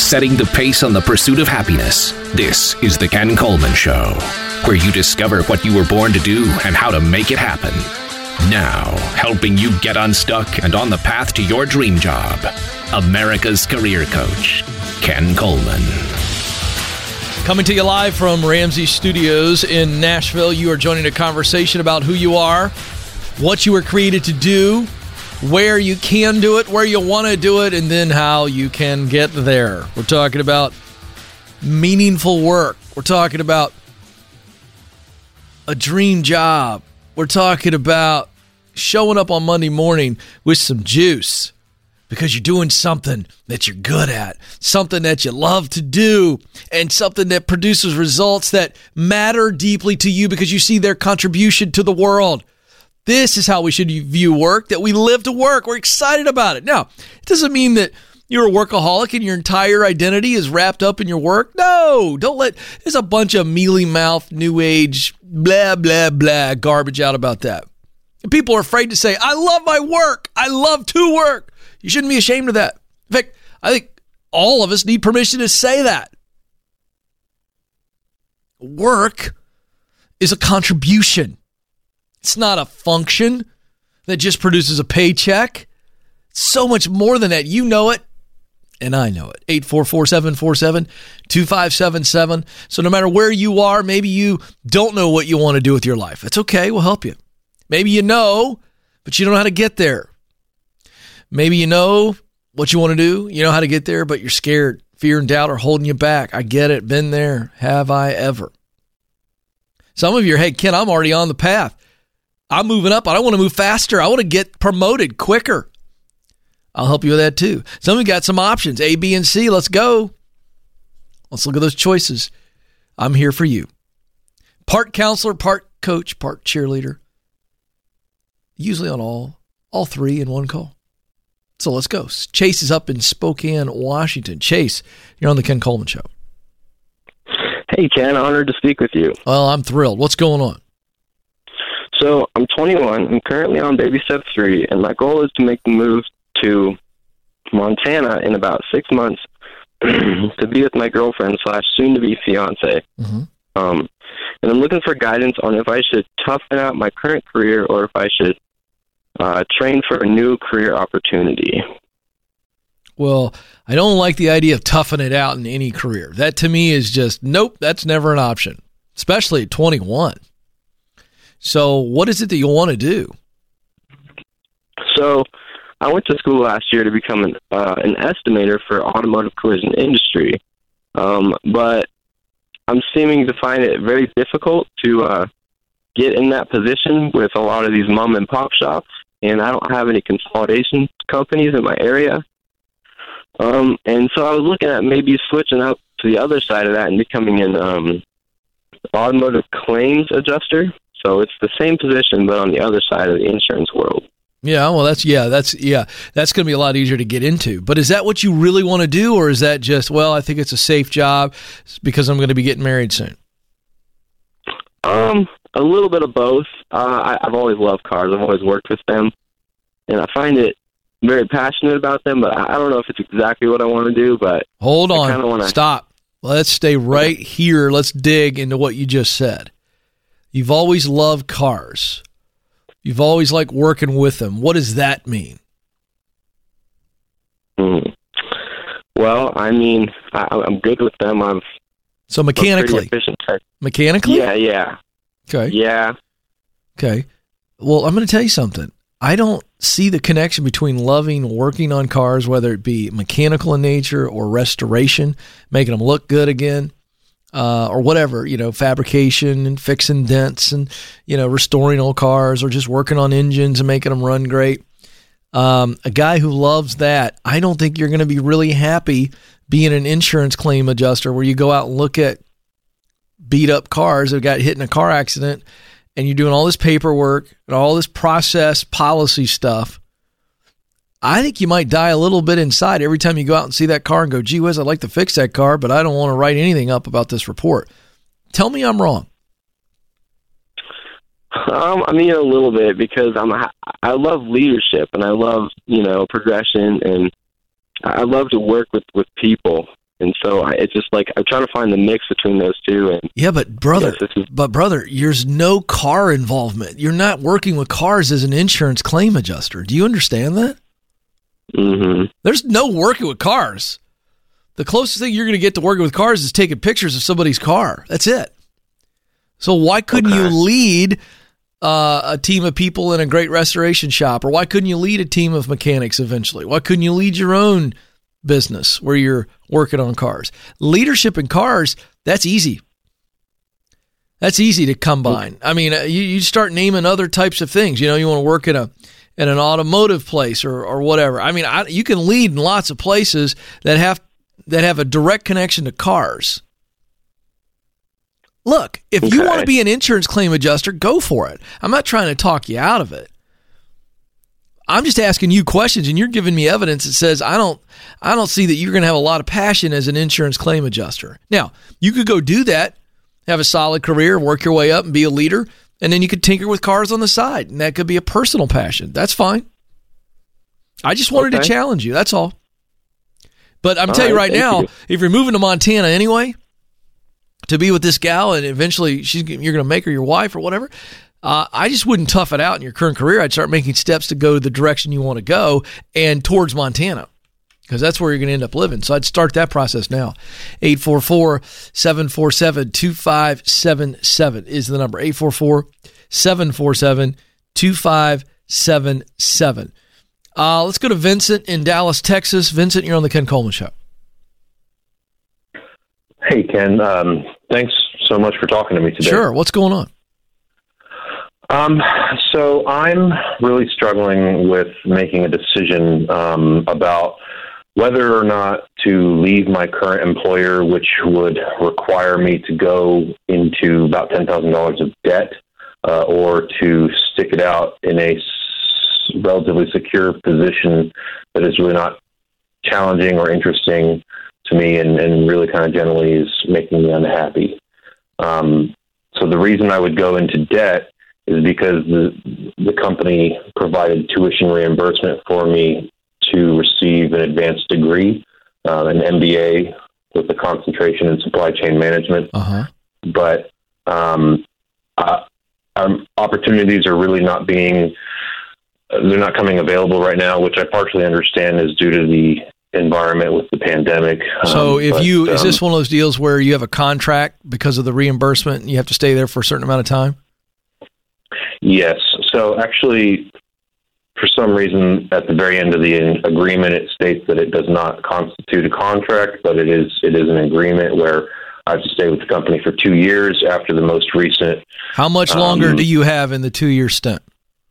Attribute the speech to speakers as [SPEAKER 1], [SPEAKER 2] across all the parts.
[SPEAKER 1] setting the pace on the pursuit of happiness. This is The Ken Coleman Show, where you discover what you were born to do and how to make it happen. Now, helping you get unstuck and on the path to your dream job, America's career coach, Ken Coleman.
[SPEAKER 2] Coming to you live from Ramsey Studios in Nashville. You are joining a conversation about who you are, what you were created to do, where you can do it, where you want to do it, and then how you can get there. We're talking about meaningful work. We're talking about a dream job. We're talking about showing up on Monday morning with some juice because you're doing something that you're good at, something that you love to do, and something that produces results that matter deeply to you because you see their contribution to the world. This is how we should view work, that we live to work. We're excited about it. Now, it doesn't mean that you're a workaholic and your entire identity is wrapped up in your work. No, there's a bunch of mealy-mouthed, new age, blah, blah, blah, garbage out about that. And people are afraid to say, I love my work. I love to work. You shouldn't be ashamed of that. In fact, I think all of us need permission to say that. Work is a contribution. It's not a function that just produces a paycheck. It's so much more than that. You know it, and I know it. 844-747-2577. So no matter where you are, maybe you don't know what you want to do with your life. That's okay. We'll help you. Maybe you know, but you don't know how to get there. Maybe you know what you want to do. You know how to get there, but you're scared. Fear and doubt are holding you back. I get it. Been there. Have I ever? Some of you are, hey, Ken, I'm already on the path. I'm moving up. I don't want to move faster. I want to get promoted quicker. I'll help you with that too. Some of you got some options, A, B, and C. Let's go. Let's look at those choices. I'm here for you. Part counselor, part coach, part cheerleader. Usually on all three in one call. So let's go. Chase is up in Spokane, Washington. Chase, you're on the Ken Coleman Show.
[SPEAKER 3] Hey, Ken. Honored to speak with you.
[SPEAKER 2] Well, I'm thrilled. What's going on?
[SPEAKER 3] So I'm 21. I'm currently on baby step 3, and my goal is to make the move to Montana in about 6 months to be with my girlfriend / soon-to-be fiance.
[SPEAKER 2] Mm-hmm.
[SPEAKER 3] And I'm looking for guidance on if I should toughen out my current career or if I should train for a new career opportunity.
[SPEAKER 2] Well, I don't like the idea of toughing it out in any career. That to me is just, nope, that's never an option, especially at 21. So what is it that you want to do?
[SPEAKER 3] So I went to school last year to become an estimator for automotive collision industry, but I'm seeming to find it very difficult to get in that position with a lot of these mom and pop shops, and I don't have any consolidation companies in my area. And so I was looking at maybe switching up to the other side of that and becoming an automotive claims adjuster. So it's the same position, but on the other side of the insurance world.
[SPEAKER 2] Yeah, well, that's going to be a lot easier to get into. But is that what you really want to do, or is that just, well, I think it's a safe job because I'm going to be getting married soon?
[SPEAKER 3] A little bit of both. I've always loved cars. I've always worked with them, and I find it very passionate about them, but I don't know if it's exactly what I want to do. But
[SPEAKER 2] hold on, stop. Let's stay right here. Let's dig into what you just said. You've always loved cars. You've always liked working with them. What does that mean?
[SPEAKER 3] Well, I mean, I'm good with them.
[SPEAKER 2] So mechanically? Mechanically?
[SPEAKER 3] Yeah.
[SPEAKER 2] Okay.
[SPEAKER 3] Yeah.
[SPEAKER 2] Okay. Well, I'm going to tell you something. I don't see the connection between loving working on cars, whether it be mechanical in nature or restoration, making them look good again. Or whatever, fabrication and fixing dents and, restoring old cars or just working on engines and making them run great. A guy who loves that, I don't think you're going to be really happy being an insurance claim adjuster where you go out and look at beat up cars that got hit in a car accident and you're doing all this paperwork and all this process policy stuff. I think you might die a little bit inside every time you go out and see that car and go, gee whiz, I'd like to fix that car, but I don't want to write anything up about this report. Tell me I'm wrong.
[SPEAKER 3] I mean, a little bit, because I love leadership and I love, progression, and I love to work with people. And so it's just like I'm trying to find the mix between those two. And
[SPEAKER 2] yeah, but brother, there's no car involvement. You're not working with cars as an insurance claim adjuster. Do you understand that?
[SPEAKER 3] Mm-hmm.
[SPEAKER 2] There's no working with cars. The closest thing you're going to get to working with cars is taking pictures of somebody's car. That's it. So why couldn't you lead a team of people in a great restoration shop? Or why couldn't you lead a team of mechanics eventually? Why couldn't you lead your own business where you're working on cars? Leadership in cars, that's easy. That's easy to combine. I mean, you start naming other types of things. You want to work in an automotive place or whatever. I mean, you can lead in lots of places that have a direct connection to cars. Look, if you want to be an insurance claim adjuster, go for it. I'm not trying to talk you out of it. I'm just asking you questions, and you're giving me evidence that says I don't see that you're going to have a lot of passion as an insurance claim adjuster. Now, you could go do that, have a solid career, work your way up, and be a leader, and then you could tinker with cars on the side, and that could be a personal passion. That's fine. I just wanted to challenge you. That's all. But I'm telling you right now, if you're moving to Montana anyway to be with this gal, and eventually you're going to make her your wife or whatever, I just wouldn't tough it out in your current career. I'd start making steps to go the direction you want to go and towards Montana, because that's where you're going to end up living. So I'd start that process now. 844-747-2577 is the number. 844-747-2577. Let's go to Vincent in Dallas, Texas. Vincent, you're on the Ken Coleman Show.
[SPEAKER 4] Hey, Ken. Thanks so much for talking to me today.
[SPEAKER 2] Sure. What's going on?
[SPEAKER 4] So I'm really struggling with making a decision about whether or not to leave my current employer, which would require me to go into about $10,000 of debt, or to stick it out in a relatively secure position that is really not challenging or interesting to me, and really kind of generally is making me unhappy. So the reason I would go into debt is because the company provided tuition reimbursement for me to receive an advanced degree, an MBA with a concentration in supply chain management.
[SPEAKER 2] Uh-huh.
[SPEAKER 4] But opportunities are really they're not coming available right now, which I partially understand is due to the environment with the pandemic.
[SPEAKER 2] So is this one of those deals where you have a contract because of the reimbursement and you have to stay there for a certain amount of time?
[SPEAKER 4] Yes. So actually, for some reason, at the very end of the agreement, it states that it does not constitute a contract, but it is an agreement where I have to stay with the company for 2 years after the most recent.
[SPEAKER 2] How much longer do you have in the 2-year stint?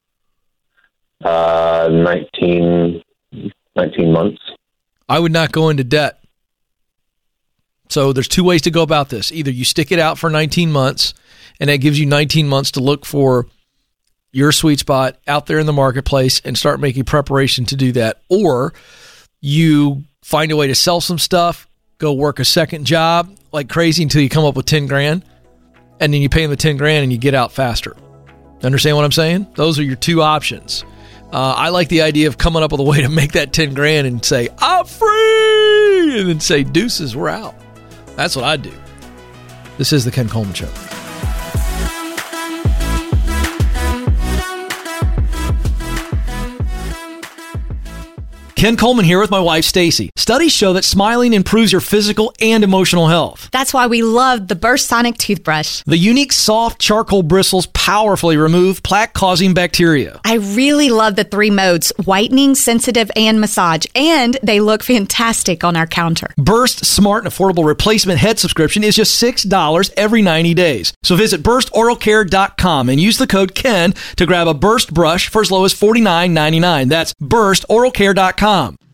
[SPEAKER 4] 19 months.
[SPEAKER 2] I would not go into debt. So there's two ways to go about this. Either you stick it out for 19 months, and that gives you 19 months to look for your sweet spot out there in the marketplace and start making preparation to do that. Or you find a way to sell some stuff, go work a second job like crazy until you come up with 10 grand, and then you pay them the 10 grand and you get out faster. Understand what I'm saying? Those are your two options. I like the idea of coming up with a way to make that 10 grand and say, I'm free, and then say, deuces, we're out. That's what I'd do. This is the Ken Coleman Show. Ken Coleman here with my wife, Stacy. Studies show that smiling improves your physical and emotional health.
[SPEAKER 5] That's why we love the Burst Sonic toothbrush.
[SPEAKER 2] The unique soft charcoal bristles powerfully remove plaque-causing bacteria.
[SPEAKER 5] I really love the 3 modes, whitening, sensitive, and massage, and they look fantastic on our counter.
[SPEAKER 2] Burst Smart and Affordable Replacement Head Subscription is just $6 every 90 days. So visit BurstOralCare.com and use the code KEN to grab a Burst brush for as low as $49.99. That's BurstOralCare.com.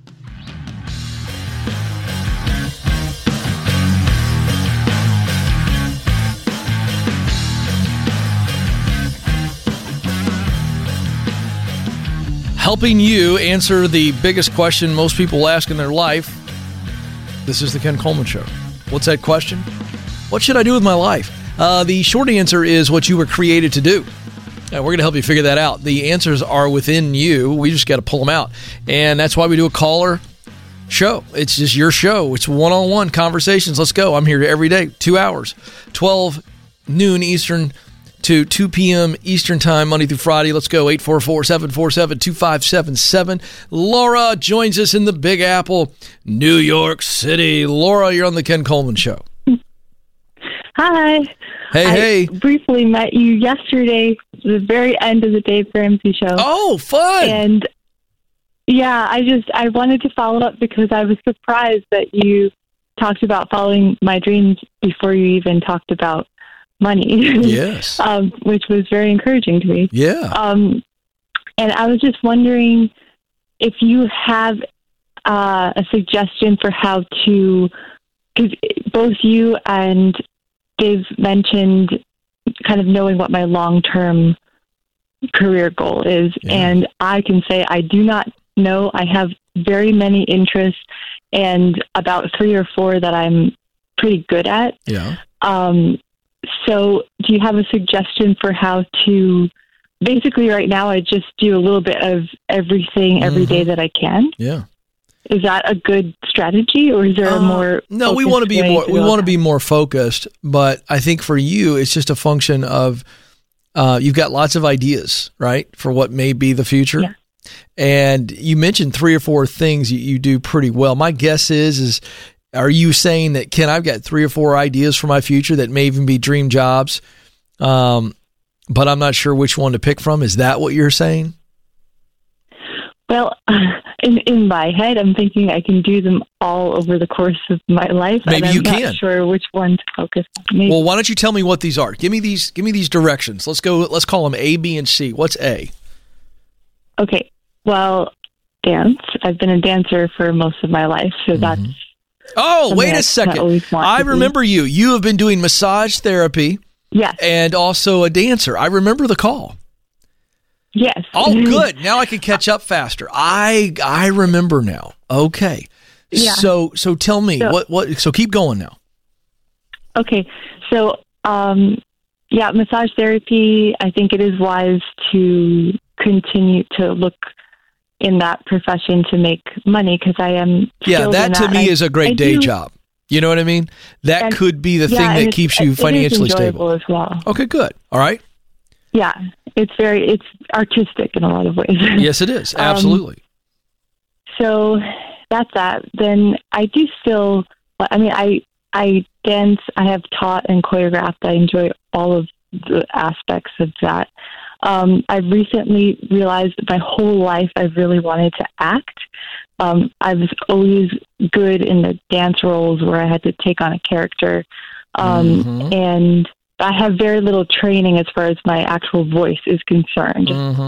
[SPEAKER 2] Helping you answer the biggest question most people ask in their life. This is the Ken Coleman Show. What's that question? What should I do with my life? The short answer is what you were created to do. We're going to help you figure that out. The answers are within you. We just got to pull them out. And that's why we do a caller show. It's just your show. It's one-on-one conversations. Let's go. I'm here every day, 2 hours, 12 noon Eastern to 2 p.m. Eastern time, Monday through Friday. Let's go, 844-747-2577. Laura joins us in the Big Apple, New York City. Laura, you're on the Ken Coleman Show.
[SPEAKER 6] Hi.
[SPEAKER 2] Hey.
[SPEAKER 6] I briefly met you yesterday, the very end of the Dave Ramsey show.
[SPEAKER 2] Oh, fun.
[SPEAKER 6] And yeah, I wanted to follow up because I was surprised that you talked about following my dreams before you even talked about money.
[SPEAKER 2] Yes.
[SPEAKER 6] Which was very encouraging to me.
[SPEAKER 2] Yeah.
[SPEAKER 6] And I was just wondering if you have a suggestion for how to, because both you and Dave mentioned kind of knowing what my long-term career goal is. Yeah. And I can say I do not know. I have very many interests and about 3 or 4 that I'm pretty good at.
[SPEAKER 2] Yeah.
[SPEAKER 6] So do you have a suggestion for how to, basically right now I just do a little bit of everything every day that I can.
[SPEAKER 2] Yeah.
[SPEAKER 6] Is that a good strategy, or is there a more?
[SPEAKER 2] No, we want to be more. We want to be more focused, but I think for you, it's just a function of you've got lots of ideas, right, for what may be the future.
[SPEAKER 6] Yeah.
[SPEAKER 2] And you mentioned 3 or 4 things you do pretty well. My guess is are you saying that, Ken, I've got 3 or 4 ideas for my future that may even be dream jobs, but I'm not sure which one to pick from? Is that what you're saying?
[SPEAKER 6] Well, in my head, I'm thinking I can do them all over the course of my life.
[SPEAKER 2] Maybe
[SPEAKER 6] and
[SPEAKER 2] you
[SPEAKER 6] I'm
[SPEAKER 2] can.
[SPEAKER 6] not sure which one to focus on. Maybe.
[SPEAKER 2] Well, why don't you tell me what these are? Give me these directions. Let's go. Let's call them A, B, and C. What's A?
[SPEAKER 6] Okay. Well, dance. I've been a dancer for most of my life, so that's.
[SPEAKER 2] Oh, wait a second. I remember you. You have been doing massage therapy.
[SPEAKER 6] Yes.
[SPEAKER 2] And also a dancer. I remember the call.
[SPEAKER 6] Yes.
[SPEAKER 2] Oh, good. Now I can catch up faster. I remember now. Okay.
[SPEAKER 6] Yeah.
[SPEAKER 2] So tell me what. So keep going now.
[SPEAKER 6] Okay. So massage therapy. I think it is wise to continue to look in that profession to make money because I am.
[SPEAKER 2] Yeah, that to me is a great day job. You know what I mean? That could be the thing that keeps you financially stable
[SPEAKER 6] as well.
[SPEAKER 2] Okay, good. All right.
[SPEAKER 6] Yeah, it's artistic in a lot of ways.
[SPEAKER 2] Yes, it is. Absolutely.
[SPEAKER 6] So that's that. Then I do still, I dance, I have taught and choreographed. I enjoy all of the aspects of that. I've recently realized that my whole life I've really wanted to act. I was always good in the dance roles where I had to take on a character. And I have very little training as far as my actual voice is concerned.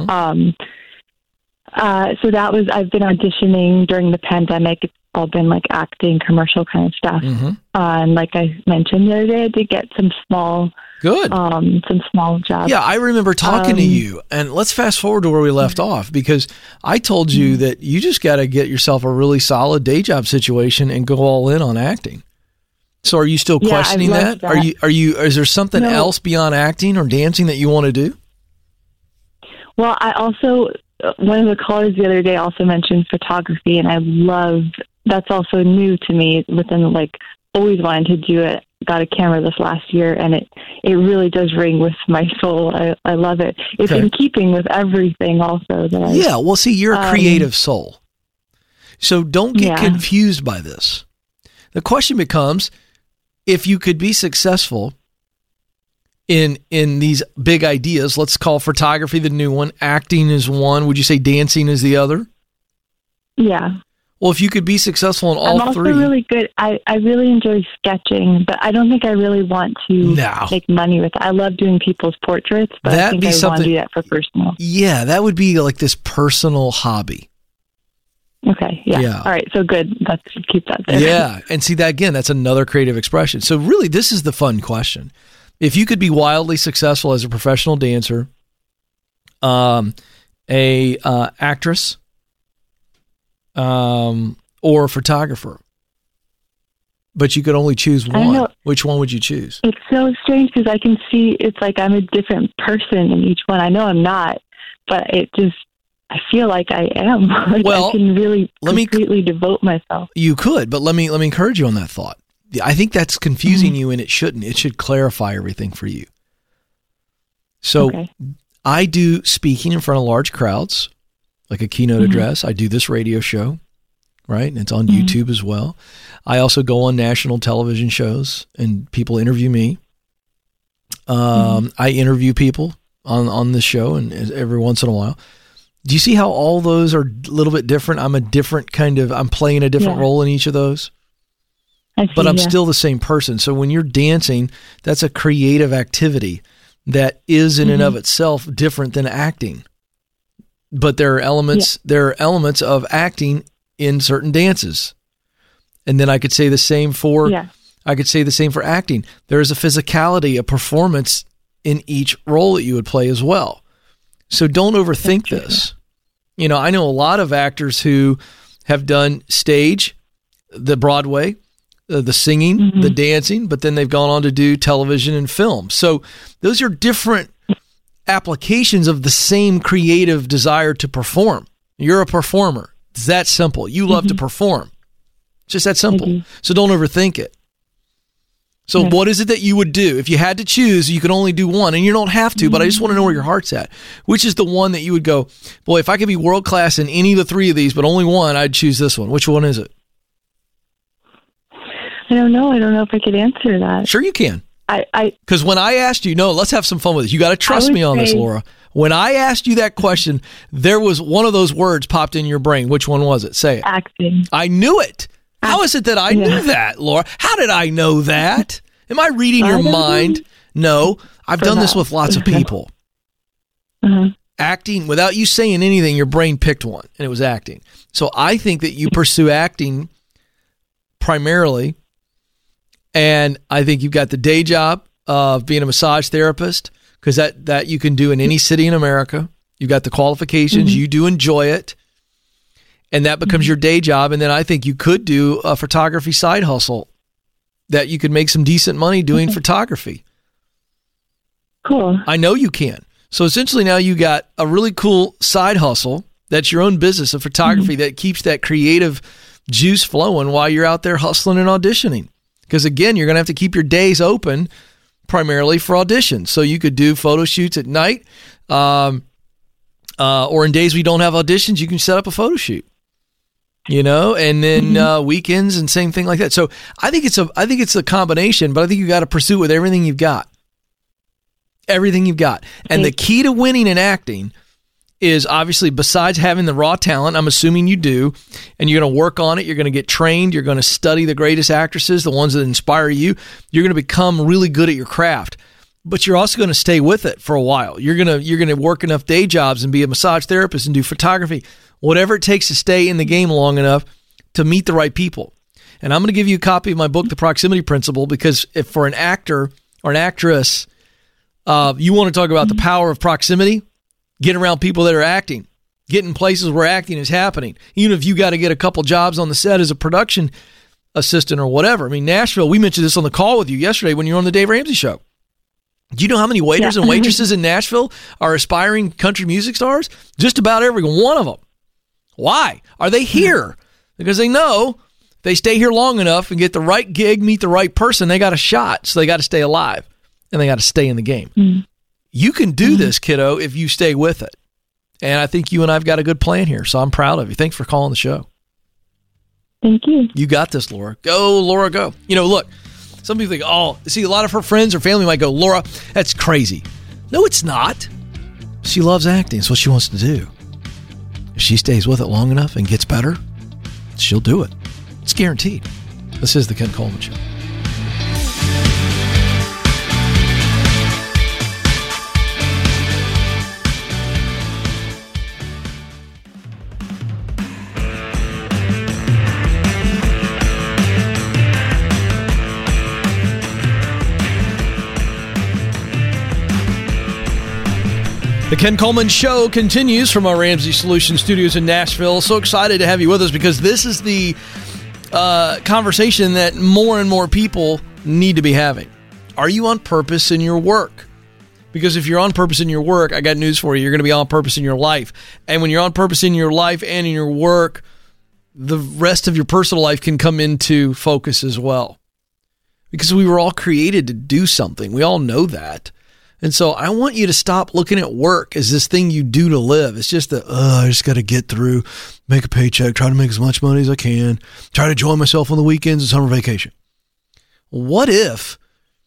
[SPEAKER 6] So I've been auditioning during the pandemic. It's all been like acting, commercial kind of stuff. And like I mentioned the other day, I did get some small jobs.
[SPEAKER 2] Yeah, I remember talking to you, and let's fast forward to where we left off, because I told you that you just got to get yourself a really solid day job situation and go all in on acting. So are you still questioning that? Is there something else beyond acting or dancing that you want to do?
[SPEAKER 6] Well, I also, one of the callers the other day also mentioned photography, and that's also new to me within always wanted to do it. Got a camera this last year, and it really does ring with my soul. I love it. It's in keeping with everything also.
[SPEAKER 2] Well, see, you're a creative soul. So don't get confused by this. The question becomes, if you could be successful in these big ideas, let's call photography the new one, acting is one, would you say dancing is the other?
[SPEAKER 6] Yeah.
[SPEAKER 2] Well, if you could be successful in all 3. I'm also
[SPEAKER 6] really good. I really enjoy sketching, but I don't think I really want to make money with it. I love doing people's portraits, but I think I want to do that for personal.
[SPEAKER 2] Yeah, that would be like this personal hobby.
[SPEAKER 6] Okay, yeah. All right, so good. Let's keep that there.
[SPEAKER 2] Yeah, and see that again, that's another creative expression. So really, this is the fun question. If you could be wildly successful as a professional dancer, actress, or a photographer, but you could only choose one, which one would you choose?
[SPEAKER 6] It's so strange because I can see it's like I'm a different person in each one. I know I'm not, but it just feel like I am. Like
[SPEAKER 2] well,
[SPEAKER 6] I can really completely devote myself.
[SPEAKER 2] You could, but let me encourage you on that thought. I think that's confusing you, and it shouldn't. It should clarify everything for you. So I do speaking in front of large crowds, like a keynote address. I do this radio show, right? And it's on YouTube as well. I also go on national television shows, and people interview me. I interview people on this show, and every once in a while. Do you see how all those are a little bit different? I'm playing a different role in each of those. But I'm still the same person. So when you're dancing, that's a creative activity that is in and of itself different than acting. But there are elements of acting in certain dances. And then I could say the same for acting. There is a physicality, a performance in each role that you would play as well. So don't overthink this. You know, I know a lot of actors who have done stage, the Broadway, the singing, the dancing, but then they've gone on to do television and film. So those are different applications of the same creative desire to perform. You're a performer. It's that simple. You love to perform. It's just that simple. So don't overthink it. So what is it that you would do? If you had to choose, you could only do one, and you don't have to, but I just want to know where your heart's at. Which is the one that you would go, boy, if I could be world-class in any of the three of these, but only one, I'd choose this one. Which one is it?
[SPEAKER 6] I don't know. I don't know if I could answer that.
[SPEAKER 2] Sure you can. Because when I asked you, let's have some fun with this. You got to trust me on this, Laura. When I asked you that question, there was one of those words popped in your brain. Which one was it? Say it.
[SPEAKER 6] Acting.
[SPEAKER 2] I knew it. How is it that I knew that, Laura? How did I know that? Am I reading your mind? No. I've done this with lots of people. Acting, without you saying anything, your brain picked one, and it was acting. So I think that you pursue acting primarily. And I think you've got the day job of being a massage therapist, because that you can do in any city in America. You've got the qualifications. You do enjoy it. And that becomes your day job. And then I think you could do a photography side hustle that you could make some decent money doing photography.
[SPEAKER 6] Cool.
[SPEAKER 2] I know you can. So essentially now you got a really cool side hustle that's your own business of photography that keeps that creative juice flowing while you're out there hustling and auditioning. Because again, you're going to have to keep your days open primarily for auditions. So you could do photo shoots at night, or in days we don't have auditions, you can set up a photo shoot. And then weekends and same thing like that. So I think it's a combination, but I think you got to pursue it with everything you've got. Everything you've got. And the key to winning in acting is obviously, besides having the raw talent, I'm assuming you do, and you're going to work on it, you're going to get trained, you're going to study the greatest actresses, the ones that inspire you, you're going to become really good at your craft. But you're also going to stay with it for a while. You're going to work enough day jobs and be a massage therapist and do photography, whatever it takes to stay in the game long enough to meet the right people. And I'm going to give you a copy of my book, The Proximity Principle, because if for an actor or an actress, you want to talk about the power of proximity, get around people that are acting, get in places where acting is happening. Even if you got to get a couple jobs on the set as a production assistant or whatever. I mean, Nashville, we mentioned this on the call with you yesterday when you were on the Dave Ramsey Show. Do you know how many waiters and waitresses in Nashville are aspiring country music stars? Just about every one of them. Why? Are they here? Because they know if they stay here long enough and get the right gig, meet the right person, they got a shot. So they got to stay alive and they got to stay in the game. You can do this, kiddo, if you stay with it. And I think you and I've got a good plan here. So I'm proud of you. Thanks for calling the show.
[SPEAKER 6] Thank you.
[SPEAKER 2] You got this, Laura. Go, Laura, go. Look, some people think, a lot of her friends or family might go, Laura, that's crazy. No, it's not. She loves acting. It's what she wants to do. If she stays with it long enough and gets better, she'll do it. It's guaranteed. This is the Ken Coleman Show. The Ken Coleman Show continues from our Ramsey Solutions studios in Nashville. So excited to have you with us because this is the conversation that more and more people need to be having. Are you on purpose in your work? Because if you're on purpose in your work, I got news for you. You're going to be on purpose in your life. And when you're on purpose in your life and in your work, the rest of your personal life can come into focus as well. Because we were all created to do something. We all know that. And so I want you to stop looking at work as this thing you do to live. It's just that, I just got to get through, make a paycheck, try to make as much money as I can, try to enjoy myself on the weekends and summer vacation. What if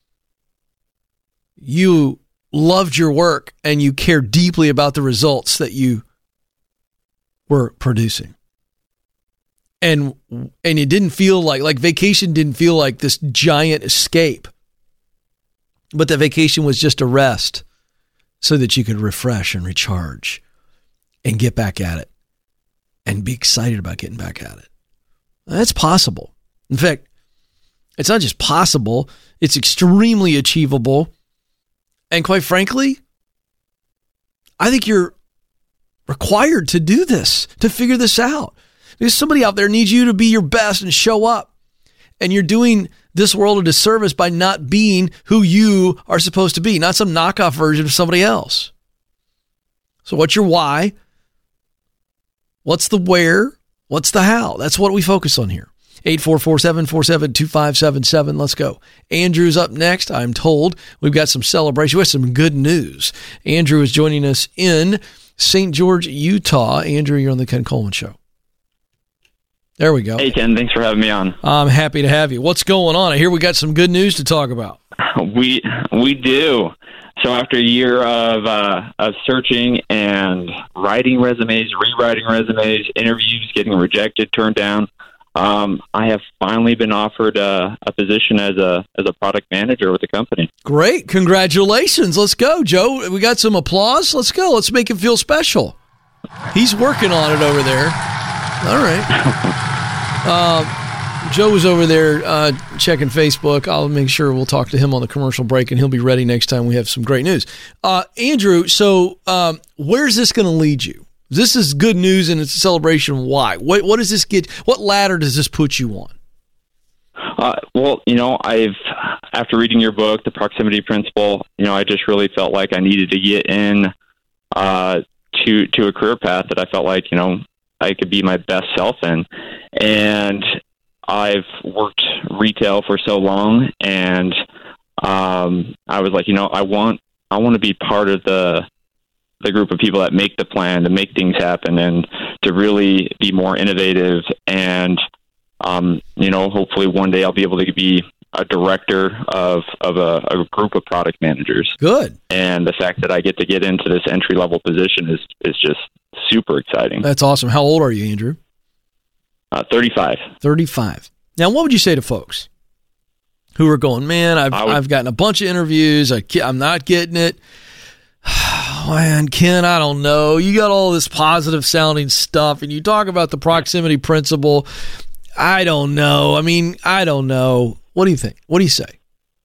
[SPEAKER 2] you loved your work and you care deeply about the results that you were producing? And it didn't feel like vacation didn't feel like this giant escape, but the vacation was just a rest so that you could refresh and recharge and get back at it and be excited about getting back at it. That's possible. In fact, it's not just possible, it's extremely achievable. And quite frankly, I think you're required to do this, to figure this out. Because somebody out there needs you to be your best and show up. And you're doing this world a disservice by not being who you are supposed to be, not some knockoff version of somebody else. So what's your why? What's the where? What's the how? That's what we focus on here. 844-747-2577. Let's go. Andrew's up next. I'm told we've got some celebration. We have some good news. Andrew is joining us in St. George, Utah. Andrew, you're on the Ken Coleman Show. There we go.
[SPEAKER 7] Hey, Ken. Thanks for having me on.
[SPEAKER 2] I'm happy to have you. What's going on? I hear we got some good news to talk about.
[SPEAKER 7] We do. So after a year of searching and writing resumes, rewriting resumes, interviews, getting rejected, turned down, I have finally been offered a position as a product manager with the company.
[SPEAKER 2] Great. Congratulations. Let's go, Joe. We got some applause. Let's go. Let's make him feel special. He's working on it over there. All right. Joe was over there checking Facebook. I'll make sure we'll talk to him on the commercial break, and he'll be ready next time we have some great news. Andrew, so where's this going to lead you? This is good news, and it's a celebration. Why? What does this get? What ladder does this put you on?
[SPEAKER 7] Well, after reading your book, The Proximity Principle, I just really felt like I needed to get in to a career path that I felt like, I could be my best self in. And I've worked retail for so long, and I was like, I want to be part of the group of people that make the plan, to make things happen, and to really be more innovative. And hopefully one day I'll be able to be a director of a group of product managers.
[SPEAKER 2] Good. And
[SPEAKER 7] the fact that I get into this entry level position is just super exciting.
[SPEAKER 2] That's awesome. How old are you, Andrew?
[SPEAKER 7] 35.
[SPEAKER 2] 35. Now, what would you say to folks who are going, man, I've gotten a bunch of interviews. I'm not getting it. Man, Ken, I don't know. You got all this positive sounding stuff, and you talk about the proximity principle. I don't know. I don't know. What do you think? What do you say?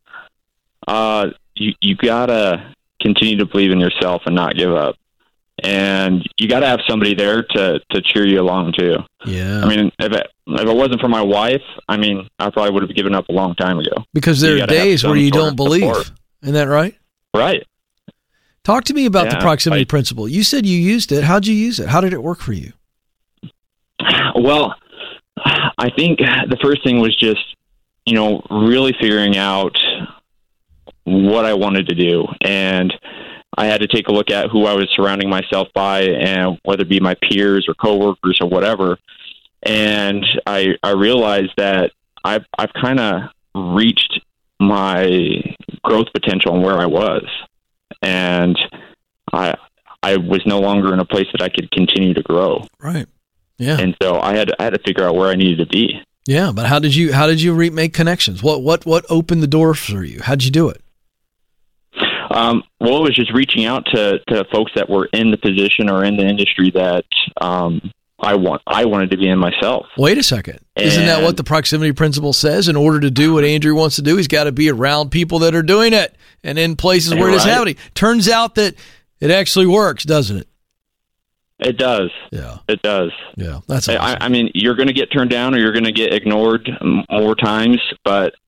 [SPEAKER 7] You gotta continue to believe in yourself and not give up. And you got to have somebody there to cheer you along too.
[SPEAKER 2] Yeah.
[SPEAKER 7] If it wasn't for my wife, I probably would have given up a long time ago.
[SPEAKER 2] Because there are days where you don't believe. Support. Isn't that right?
[SPEAKER 7] Right.
[SPEAKER 2] Talk to me about the proximity principle. You said you used it. How'd you use it? How did it work for you?
[SPEAKER 7] Well, I think the first thing was just, really figuring out what I wanted to do. And I had to take a look at who I was surrounding myself by, and whether it be my peers or coworkers or whatever. And I realized that I've kind of reached my growth potential and where I was. And I was no longer in a place that I could continue to grow.
[SPEAKER 2] Right. Yeah.
[SPEAKER 7] And so I had to figure out where I needed to be.
[SPEAKER 2] Yeah, but how did you make connections? What opened the door for you? How'd you do it?
[SPEAKER 7] Well, it was just reaching out to folks that were in the position or in the industry that I wanted to be in myself.
[SPEAKER 2] Wait a second. Isn't that what the proximity principle says? In order to do what Andrew wants to do, he's got to be around people that are doing it and in places where it is happening. Turns out that it actually works, doesn't it?
[SPEAKER 7] It does.
[SPEAKER 2] Yeah.
[SPEAKER 7] It does.
[SPEAKER 2] Yeah. That's awesome.
[SPEAKER 7] You're going to get turned down or you're going to get ignored more times, but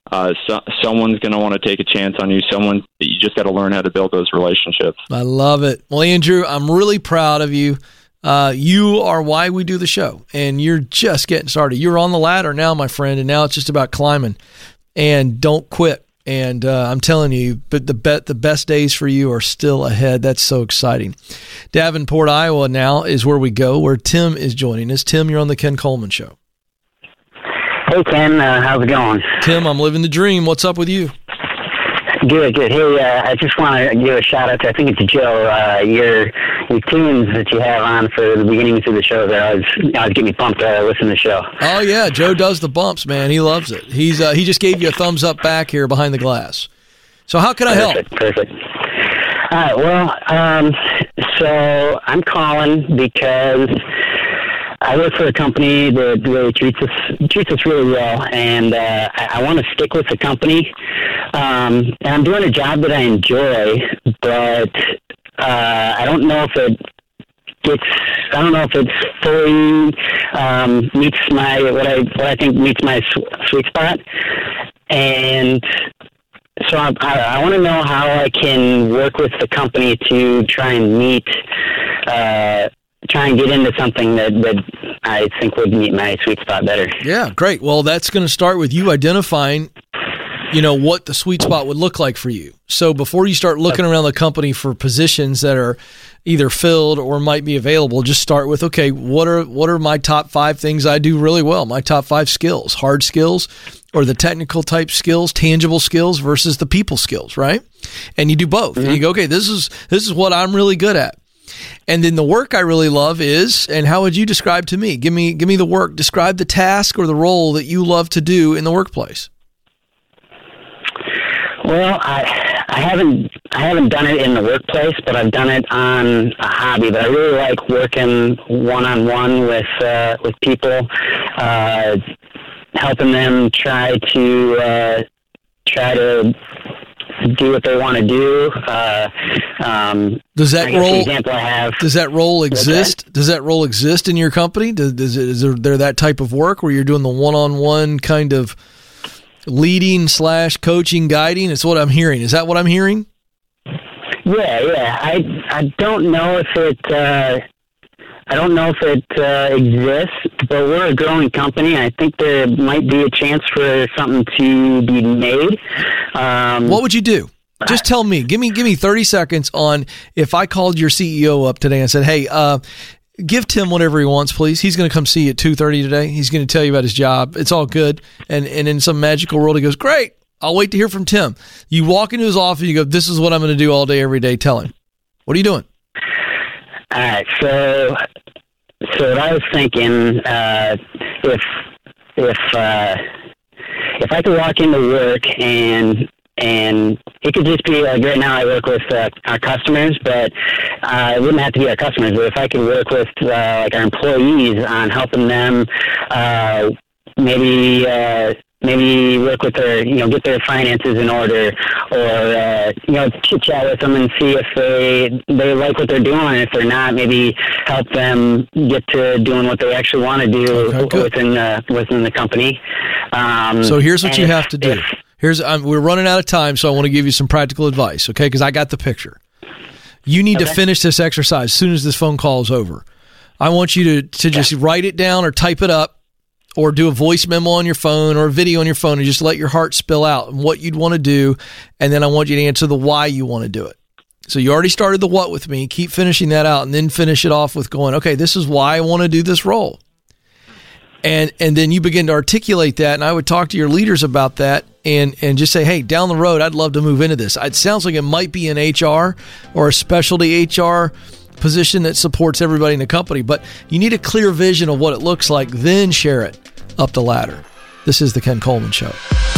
[SPEAKER 7] someone's going to want to take a chance on you. You just got to learn how to build those relationships.
[SPEAKER 2] I love it. Well, Andrew, I'm really proud of you. You are why we do the show, and you're just getting started. You're on the ladder now, my friend, and now it's just about climbing. And don't quit. And I'm telling you, but the best days for you are still ahead. That's so exciting. Davenport, Iowa now is where we go, where Tim is joining us. Tim, you're on the Ken Coleman Show.
[SPEAKER 8] Hey, Ken. How's it going?
[SPEAKER 2] Tim, I'm living the dream. What's up with you?
[SPEAKER 8] Good. Hey, I just want to give a shout out to, I think it's Joe, your tunes that you have on for the beginnings of the show there. I was getting me pumped to listen to the show.
[SPEAKER 2] Oh, yeah. Joe does the bumps, man. He loves it. He just gave you a thumbs up back here behind the glass. So how can I help?
[SPEAKER 8] Perfect. All right. Well, so I'm calling because I work for a company that really treats us really well, and I want to stick with the company. And I'm doing a job that I enjoy, but I don't know if it's fully meets what I think meets my sweet spot. And so I want to know how I can work with the company to try and get into something that I think would meet my sweet spot better.
[SPEAKER 2] Yeah, great. Well, that's going to start with you identifying, what the sweet spot would look like for you. So before you start looking around the company for positions that are either filled or might be available, just start with, okay, what are my top 5 things I do really well? My top 5 skills, hard skills, or the technical type skills, tangible skills versus the people skills, right? And you do both. Mm-hmm. And you go, okay, this is what I'm really good at. And then the work I really love is, and how would you describe to me? Give me the work. Describe the task or the role that you love to do in the workplace.
[SPEAKER 8] Well, I haven't done it in the workplace, but I've done it on a hobby. But I really like working one-on-one with people, helping them try to do what they want to do.
[SPEAKER 2] Does that role exist?
[SPEAKER 8] Okay.
[SPEAKER 2] Does that role exist in your company? Is there that type of work where you're doing the one-on-one kind of leading / coaching, guiding? It's what I'm hearing. Is that what I'm hearing?
[SPEAKER 8] Yeah. I don't know if it exists, but we're a growing company. I think there might be a chance for something to be made.
[SPEAKER 2] What would you do? Just tell me. Give me 30 seconds on if I called your CEO up today and said, hey, give Tim whatever he wants, please. He's going to come see you at 2:30 today. He's going to tell you about his job. It's all good. And in some magical world, he goes, great. I'll wait to hear from Tim. You walk into his office, you go, this is what I'm going to do all day, every day. Tell him. What are you doing?
[SPEAKER 8] All right. So what I was thinking, if I could walk into work and it could just be like right now I work with our customers, but it wouldn't have to be our customers. But if I could work with like our employees on helping them, maybe work with their, get their finances in order, or chit chat with them and see if they like what they're doing. If they're not, maybe help them get to doing what they actually want to do within the company.
[SPEAKER 2] So here's what you have to do. We're running out of time, so I want to give you some practical advice, okay? Because I got the picture. You need to finish this exercise as soon as this phone call is over. I want you to just write it down or type it up or do a voice memo on your phone or a video on your phone and just let your heart spill out and what you'd want to do, and then I want you to answer the why you want to do it. So you already started the what with me. Keep finishing that out and then finish it off with going, okay, this is why I want to do this role. And then you begin to articulate that, and I would talk to your leaders about that and just say, hey, down the road, I'd love to move into this. It sounds like it might be an HR or a specialty HR position that supports everybody in the company, but you need a clear vision of what it looks like, then share it up the ladder. This is the Ken Coleman Show.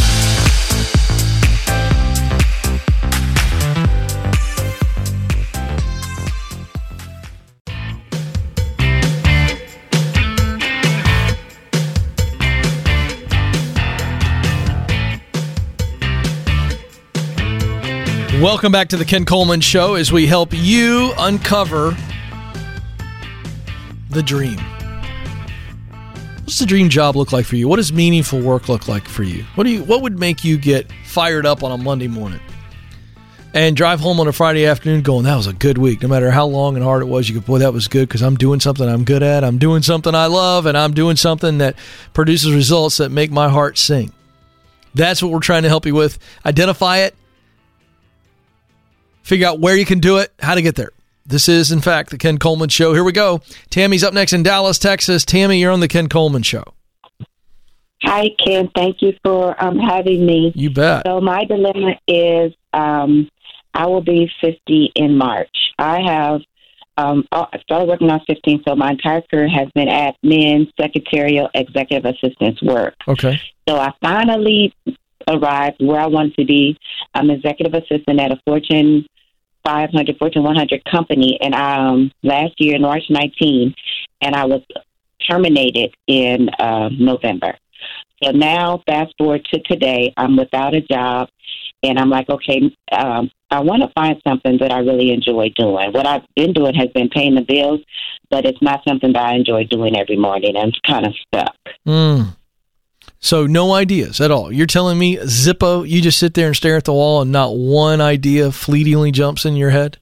[SPEAKER 2] Welcome back to the Ken Coleman Show as we help you uncover the dream. What's the dream job look like for you? What does meaningful work look like for you? What would make you get fired up on a Monday morning and drive home on a Friday afternoon going, that was a good week? No matter how long and hard it was, you go, boy, that was good because I'm doing something I'm good at. I'm doing something I love, and I'm doing something that produces results that make my heart sing. That's what we're trying to help you with. Identify it. Figure out where you can do it, how to get there. This is, in fact, the Ken Coleman Show. Here we go. Tammy's up next in Dallas, Texas. Tammy, you're on the Ken Coleman Show.
[SPEAKER 9] Hi, Ken. Thank you for having me.
[SPEAKER 2] You bet.
[SPEAKER 9] So my dilemma is I will be 50 in March. I have I started working when I was 15, so my entire career has been admin, secretarial, executive assistance work.
[SPEAKER 2] Okay.
[SPEAKER 9] So I finally arrived where I wanted to be. I'm executive assistant at a Fortune 500, Fortune 100 company, and last year, March 19, and I was terminated in November. So now, fast forward to today, I'm without a job, and I'm like, okay, I want to find something that I really enjoy doing. What I've been doing has been paying the bills, but it's not something that I enjoy doing every morning. I'm kind of stuck.
[SPEAKER 2] So no ideas at all. You're telling me, Zippo, you just sit there and stare at the wall and not one idea fleetingly jumps in your head?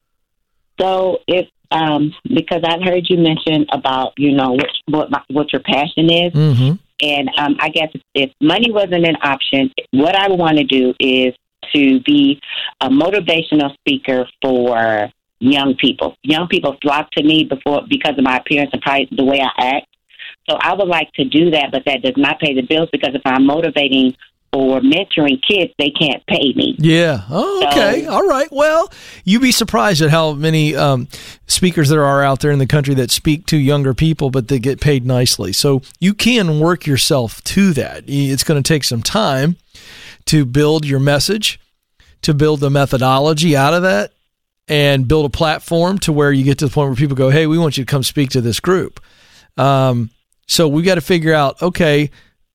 [SPEAKER 9] So if because I've heard you mention about, what your passion is.
[SPEAKER 2] Mm-hmm.
[SPEAKER 9] And I guess if money wasn't an option, what I want to do is to be a motivational speaker for young people. Young people flock to me because of my appearance and probably the way I act. So I would like to do that, but that does not pay the bills because if I'm motivating or mentoring kids, they can't pay me.
[SPEAKER 2] Yeah. Oh, okay. All right. Well, you'd be surprised at how many speakers there are out there in the country that speak to younger people, but they get paid nicely. So you can work yourself to that. It's going to take some time to build your message, to build the methodology out of that, and build a platform to where you get to the point where people go, hey, we want you to come speak to this group. So we got to figure out, okay,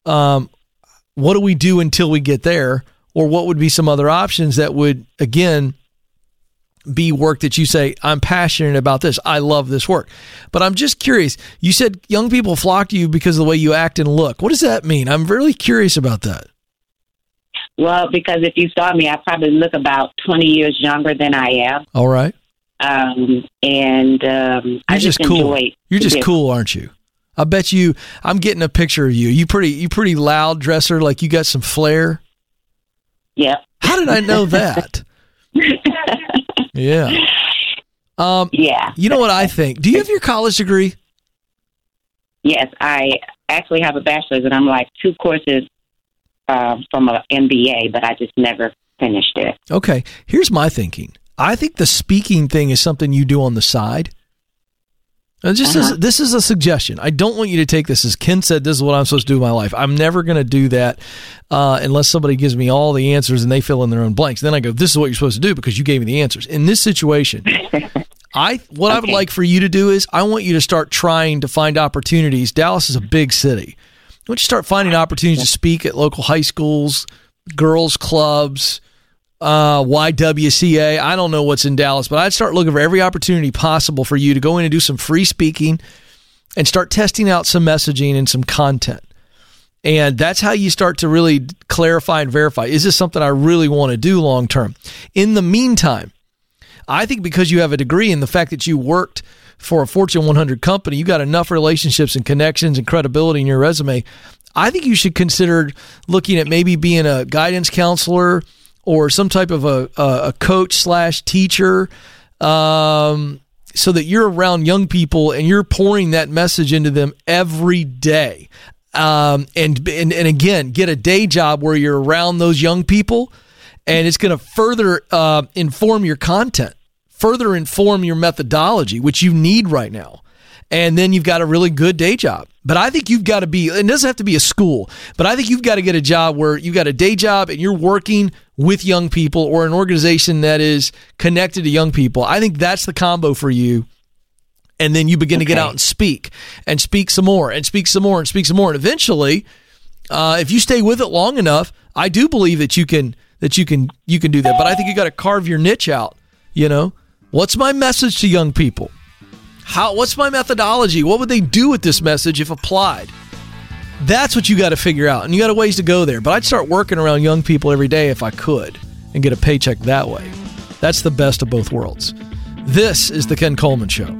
[SPEAKER 2] what do we do until we get there? Or what would be some other options that would, again, be work that you say, I'm passionate about this. I love this work. But I'm just curious. You said young people flock to you because of the way you act and look. What does that mean? I'm really curious about that.
[SPEAKER 9] Well, because if you saw me, I probably look about 20 years younger than I am.
[SPEAKER 2] All right.
[SPEAKER 9] I just
[SPEAKER 2] cool.
[SPEAKER 9] enjoy.
[SPEAKER 2] You're just cool, aren't you? I bet you. I'm getting a picture of you. You pretty loud dresser. Like you got some flair.
[SPEAKER 9] Yeah.
[SPEAKER 2] How did I know that? Yeah.
[SPEAKER 9] Yeah.
[SPEAKER 2] You know what I think? Do you have your college degree?
[SPEAKER 9] Yes, I actually have a bachelor's, and I'm like 2 courses from an MBA, but I just never finished it.
[SPEAKER 2] Okay. Here's my thinking. I think the speaking thing is something you do on the side. And this is a suggestion. I don't want you to take this as Ken said, this is what I'm supposed to do in my life. I'm never going to do that unless somebody gives me all the answers and they fill in their own blanks. Then I go, this is what you're supposed to do because you gave me the answers. In this situation, I would like for you to do is I want you to start trying to find opportunities. Dallas is a big city. I want you to start finding opportunities to speak at local high schools, girls' clubs, YWCA. I don't know what's in Dallas, but I'd start looking for every opportunity possible for you to go in and do some free speaking and start testing out some messaging and some content. And that's how you start to really clarify and verify, is this something I really want to do long term? In the meantime, I think because you have a degree and the fact that you worked for a Fortune 100 company, you got enough relationships and connections and credibility in your resume. I think you should consider looking at maybe being a guidance counselor or some type of a coach / teacher, so that you're around young people and you're pouring that message into them every day. And again, get a day job where you're around those young people, and it's going to further inform your content, further inform your methodology, which you need right now. And then you've got a really good day job. But I think you've got to be, it doesn't have to be a school, but I think you've got to get a job where you've got a day job and you're working with young people or an organization that is connected to young people. I think that's the combo for you. And then you begin to get out and speak some more and speak some more and speak some more. And eventually, if you stay with it long enough, I do believe that you can do that. But I think you got to carve your niche out. You know, what's my message to young people? What's my methodology? What would they do with this message if applied? That's what you got to figure out. And you got a ways to go there. But I'd start working around young people every day if I could and get a paycheck that way. That's the best of both worlds. This is The Ken Coleman Show.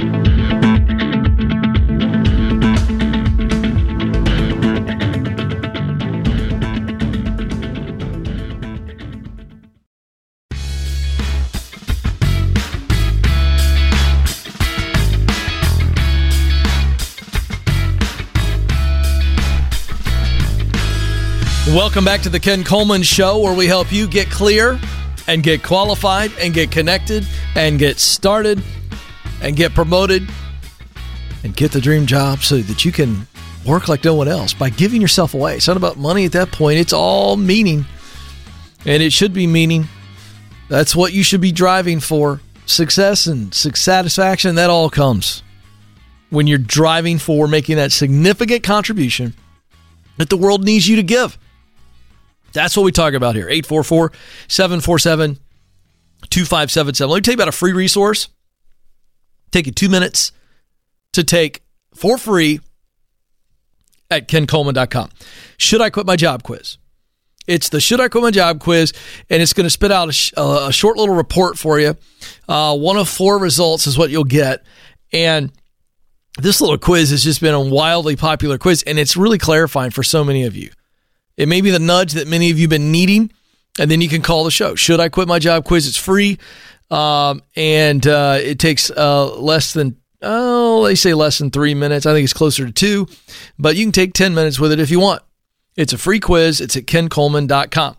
[SPEAKER 2] Welcome back to the Ken Coleman Show, where we help you get clear and get qualified and get connected and get started and get promoted and get the dream job so that you can work like no one else by giving yourself away. It's not about money at that point. It's all meaning, and it should be meaning. That's what you should be driving for. Success and satisfaction, that all comes when you're driving for making that significant contribution that the world needs you to give. That's what we talk about here. 844-747-2577. Let me tell you about a free resource. Take you 2 minutes to take for free at kencoleman.com. Should I quit my job quiz? It's the Should I Quit My Job quiz, and it's going to spit out a short little report for you. 1 of 4 results is what you'll get. And this little quiz has just been a wildly popular quiz, and it's really clarifying for so many of you. It may be the nudge that many of you have been needing, and then you can call the show. Should I Quit My Job quiz? It's free, and it takes less than, they say less than 3 minutes. I think it's closer to 2, but you can take 10 minutes with it if you want. It's a free quiz. It's at kencoleman.com.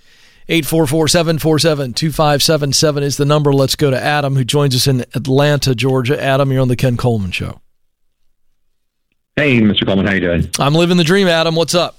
[SPEAKER 2] 844-747-2577 is the number. Let's go to Adam, who joins us in Atlanta, Georgia. Adam, you're on the Ken Coleman Show.
[SPEAKER 10] Hey, Mr. Coleman, how you doing?
[SPEAKER 2] I'm living the dream, Adam. What's up?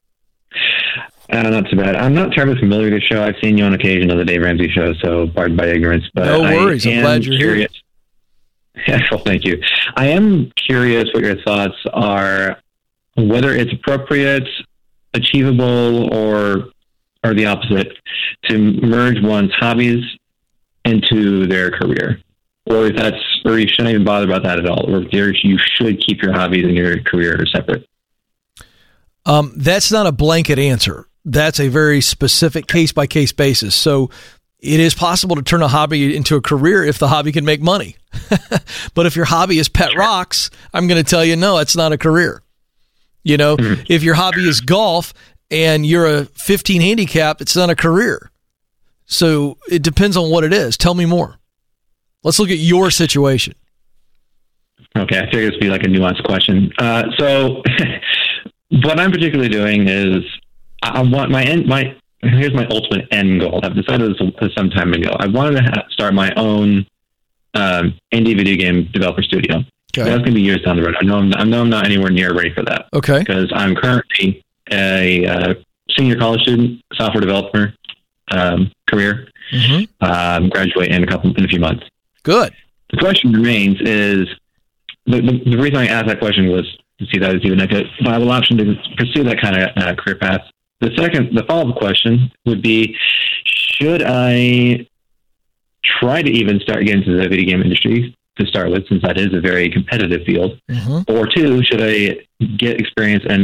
[SPEAKER 10] Not too bad. I'm not terribly familiar with the show. I've seen you on occasion on the Dave Ramsey Show, so pardon my ignorance. But
[SPEAKER 2] no worries. I'm glad you're here.
[SPEAKER 10] Yeah, well, thank you. I am curious what your thoughts are, whether it's appropriate, achievable, or the opposite, to merge one's hobbies into their career. Or you shouldn't even bother about that at all. Or you should keep your hobbies and your career separate.
[SPEAKER 2] That's not a blanket answer. That's a very specific case-by-case basis. So it is possible to turn a hobby into a career if the hobby can make money. But if your hobby is pet rocks, I'm going to tell you, no, it's not a career. You know, if your hobby is golf and you're a 15 handicap, it's not a career. So it depends on what it is. Tell me more. Let's look at your situation.
[SPEAKER 10] Okay, I figured this would be like a nuanced question. So what I'm particularly doing is I want here's my ultimate end goal. I've decided this some time ago. I wanted to start my own indie video game developer studio. Okay. That's going to be years down the road. I know I'm not anywhere near ready for that.
[SPEAKER 2] Okay.
[SPEAKER 10] Because I'm currently a senior college student, software developer career. Mm-hmm. Graduate in a few months.
[SPEAKER 2] Good.
[SPEAKER 10] The question remains is the reason I asked that question was to see that as even a viable option to pursue that kind of career path. The follow-up question would be, should I try to even start getting into the video game industry to start with, since that is a very competitive field? Mm-hmm. Or 2, should I get experience in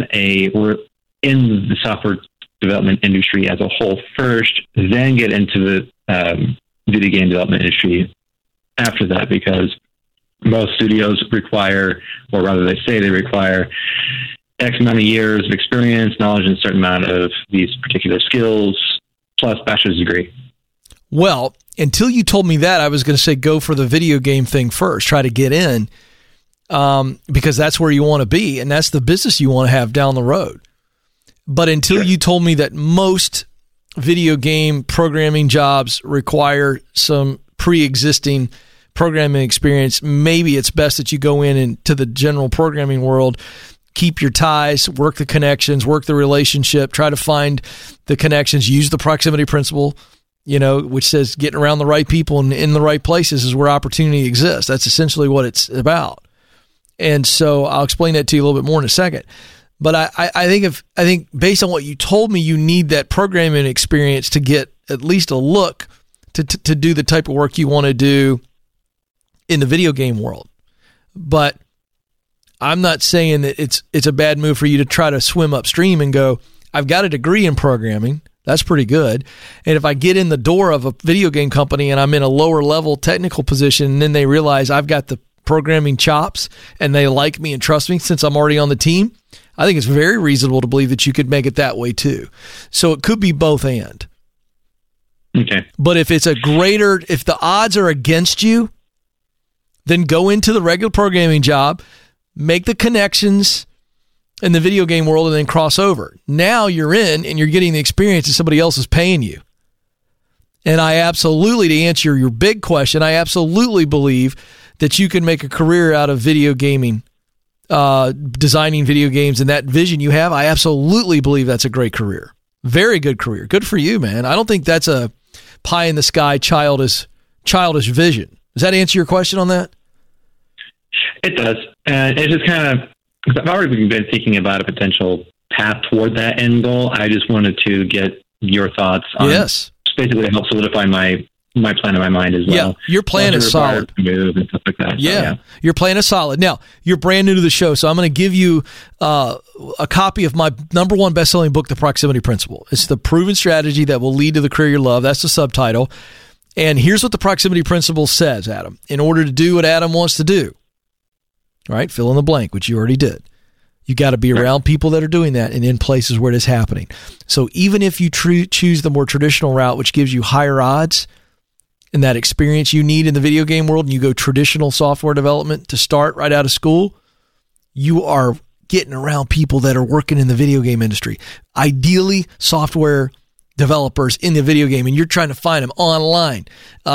[SPEAKER 10] the software development industry as a whole first, then get into the video game development industry after that? Because most studios require, or rather they say they require, X amount of years of experience, knowledge, and a certain amount of these particular skills, plus bachelor's degree.
[SPEAKER 2] Well, until you told me that, I was going to say go for the video game thing first. Try to get in because that's where you want to be, and that's the business you want to have down the road. But until you told me that most video game programming jobs require some pre-existing programming experience, maybe it's best that you go into the general programming world, keep your ties, work the connections, work the relationship, try to find the connections, use the proximity principle, which says getting around the right people and in the right places is where opportunity exists. That's essentially what it's about. And so I'll explain that to you a little bit more in a second. But I think based on what you told me, you need that programming experience to get at least a look to do the type of work you want to do in the video game world. But I'm not saying that it's a bad move for you to try to swim upstream and go, I've got a degree in programming. That's pretty good. And if I get in the door of a video game company and I'm in a lower level technical position, and then they realize I've got the programming chops and they like me and trust me since I'm already on the team, I think it's very reasonable to believe that you could make it that way too. So it could be both and.
[SPEAKER 10] Okay.
[SPEAKER 2] But if it's if the odds are against you, then go into the regular programming job, make the connections in the video game world, and then cross over. Now you're in and you're getting the experience that somebody else is paying you. And I absolutely, to answer your big question, I absolutely believe that you can make a career out of video gaming, designing video games, and that vision you have. I absolutely believe that's a great career. Very good career. Good for you, man. I don't think that's a pie in the sky childish vision. Does that answer your question on that?
[SPEAKER 10] It does. It's just kind of, because I've already been thinking about a potential path toward that end goal. I just wanted to get your thoughts on basically help solidify my plan in my mind as well.
[SPEAKER 2] Yeah, your plan is solid.
[SPEAKER 10] Move and stuff like that.
[SPEAKER 2] Yeah, your plan is solid. Now, you're brand new to the show, so I'm going to give you a copy of my number one best-selling book, The Proximity Principle. It's the proven strategy that will lead to the career you love. That's the subtitle. And here's what the Proximity Principle says, Adam. In order to do what Adam wants to do, right? Fill in the blank, which you already did. You got to be around people that are doing that and in places where it is happening. So even if you choose the more traditional route, which gives you higher odds and that experience you need in the video game world, and you go traditional software development to start right out of school, you are getting around people that are working in the video game industry. Ideally, software developers in the video game, and you're trying to find them online,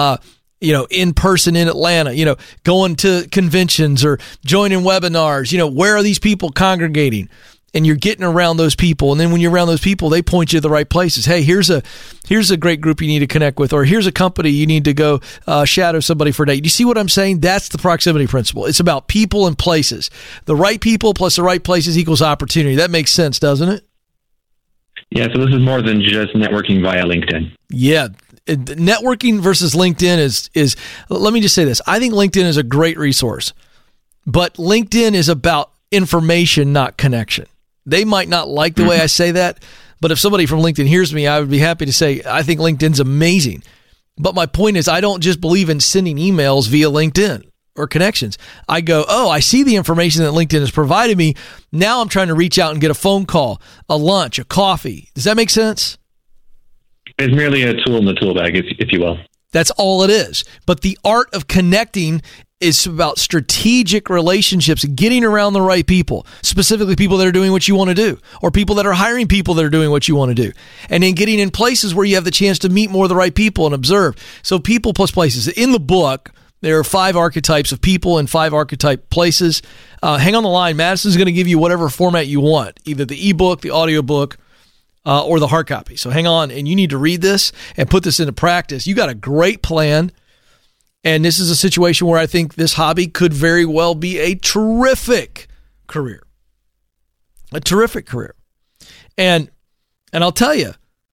[SPEAKER 2] in person in Atlanta, going to conventions or joining webinars, where are these people congregating? And you're getting around those people. And then when you're around those people, they point you to the right places. Hey, here's a great group you need to connect with, or here's a company you need to go shadow somebody for a day. Do you see what I'm saying? That's the Proximity Principle. It's about people and places. The right people plus the right places equals opportunity. That makes sense, doesn't it?
[SPEAKER 10] Yeah, so this is more than just networking via LinkedIn.
[SPEAKER 2] Yeah. Networking versus LinkedIn is let me just say this. I think LinkedIn is a great resource, but LinkedIn is about information, not connection. They might not like the way I say that, but if somebody from LinkedIn hears me, I would be happy to say, I think LinkedIn's amazing. But my point is, I don't just believe in sending emails via LinkedIn or connections. I go, I see the information that LinkedIn has provided me. Now I'm trying to reach out and get a phone call, a lunch, a coffee. Does that make sense?
[SPEAKER 10] It's merely a tool in the tool bag, if you will.
[SPEAKER 2] That's all it is. But the art of connecting is about strategic relationships, getting around the right people, specifically people that are doing what you want to do, or people that are hiring people that are doing what you want to do, and then getting in places where you have the chance to meet more of the right people and observe. So people plus places. In the book, there are 5 archetypes of people and 5 archetype places. Hang on the line. Madison's going to give you whatever format you want, either the ebook, the audiobook, or the hard copy. So hang on, and you need to read this and put this into practice. You got a great plan, and this is a situation where I think this hobby could very well be a terrific career. A terrific career. And I'll tell you,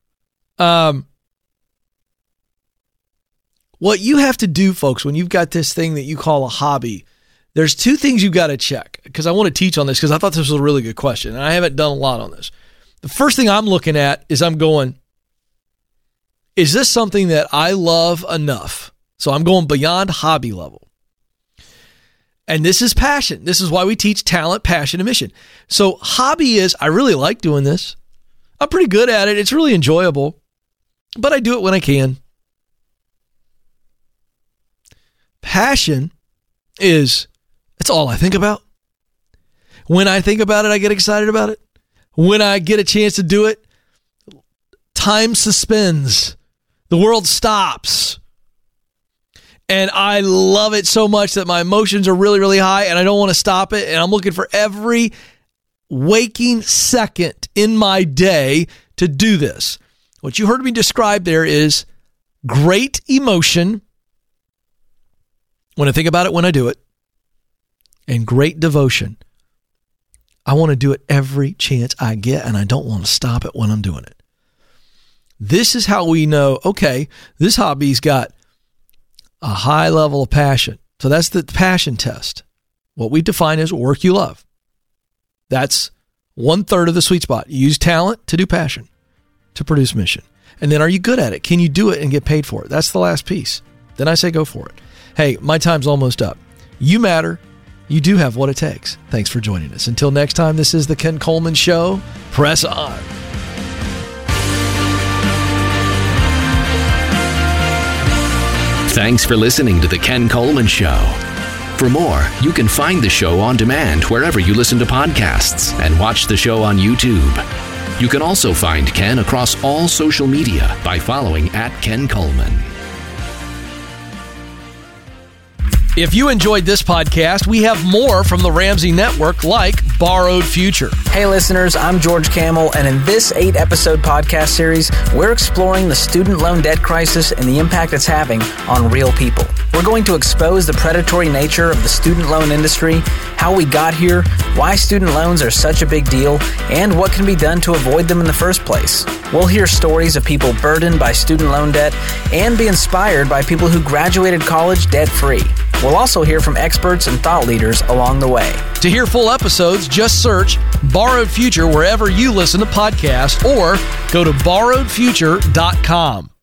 [SPEAKER 2] what you have to do, folks, when you've got this thing that you call a hobby, there's 2 things you've got to check, because I want to teach on this because I thought this was a really good question, and I haven't done a lot on this. The first thing I'm looking at is I'm going, is this something that I love enough? So I'm going beyond hobby level. And this is passion. This is why we teach talent, passion, and mission. So hobby is, I really like doing this. I'm pretty good at it. It's really enjoyable, but I do it when I can. Passion is, it's all I think about. When I think about it, I get excited about it. When I get a chance to do it, time suspends. The world stops. And I love it so much that my emotions are really, really high, and I don't want to stop it. And I'm looking for every waking second in my day to do this. What you heard me describe there is great emotion when I think about it, when I do it, and great devotion. I want to do it every chance I get, and I don't want to stop it when I'm doing it. This is how we know, okay, this hobby's got a high level of passion. So that's the passion test. what we define as work you love. That's 1/3 of the sweet spot. You use talent to do passion, to produce mission. And then are you good at it? Can you do it and get paid for it? That's the last piece. Then I say go for it. Hey, my time's almost up. You matter. You do have what it takes. Thanks for joining us. Until next time, this is the Ken Coleman Show. Press on.
[SPEAKER 1] Thanks for listening to the Ken Coleman Show. For more, you can find the show on demand wherever you listen to podcasts and watch the show on YouTube. You can also find Ken across all social media by following @Ken Coleman.
[SPEAKER 2] If you enjoyed this podcast, we have more from the Ramsey Network, like Borrowed Future.
[SPEAKER 11] Hey listeners, I'm George Camel, and in this 8-episode podcast series, we're exploring the student loan debt crisis and the impact it's having on real people. We're going to expose the predatory nature of the student loan industry, how we got here, why student loans are such a big deal, and what can be done to avoid them in the first place. We'll hear stories of people burdened by student loan debt and be inspired by people who graduated college debt-free. We'll also hear from experts and thought leaders along the way.
[SPEAKER 2] To hear full episodes, just search Borrowed Future wherever you listen to podcasts or go to borrowedfuture.com.